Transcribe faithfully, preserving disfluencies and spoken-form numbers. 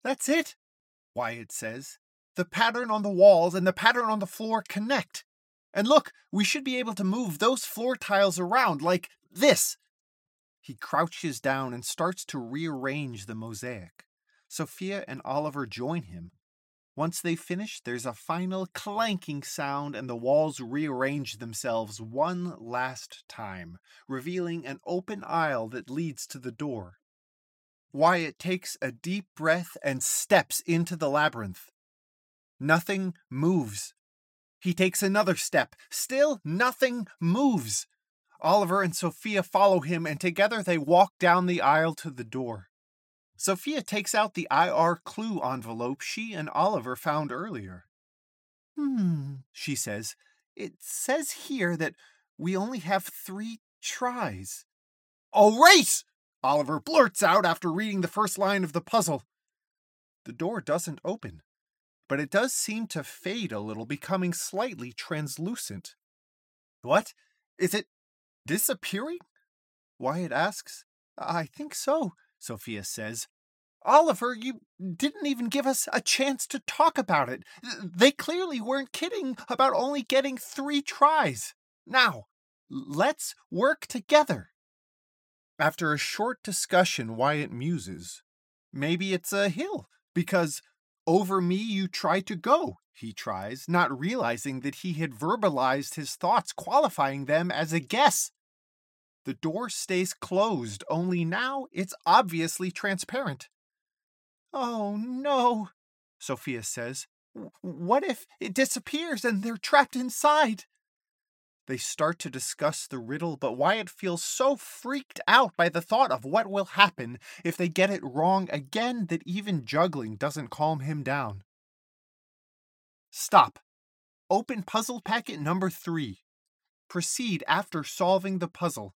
That's it, Wyatt says. The pattern on the walls and the pattern on the floor connect. And look, we should be able to move those floor tiles around like this. He crouches down and starts to rearrange the mosaic. Sophia and Oliver join him. Once they finish, there's a final clanking sound and the walls rearrange themselves one last time, revealing an open aisle that leads to the door. Wyatt takes a deep breath and steps into the labyrinth. Nothing moves. He takes another step. Still, nothing moves. Oliver and Sophia follow him, and together they walk down the aisle to the door. Sophia takes out the I R clue envelope she and Oliver found earlier. Hmm, she says. It says here that we only have three tries. A race! Oliver blurts out after reading the first line of the puzzle. The door doesn't open, but it does seem to fade a little, becoming slightly translucent. What? Is it disappearing? Wyatt asks. I think so, Sophia says. Oliver, you didn't even give us a chance to talk about it. They clearly weren't kidding about only getting three tries. Now, let's work together. After a short discussion, Wyatt muses. Maybe it's a hill, because over me you try to go, he tries, not realizing that he had verbalized his thoughts, qualifying them as a guess. The door stays closed, only now it's obviously transparent. Oh, no, Sophia says. What if it disappears and they're trapped inside? They start to discuss the riddle, but Wyatt feels so freaked out by the thought of what will happen if they get it wrong again that even juggling doesn't calm him down. Stop. Open puzzle packet number three. Proceed after solving the puzzle.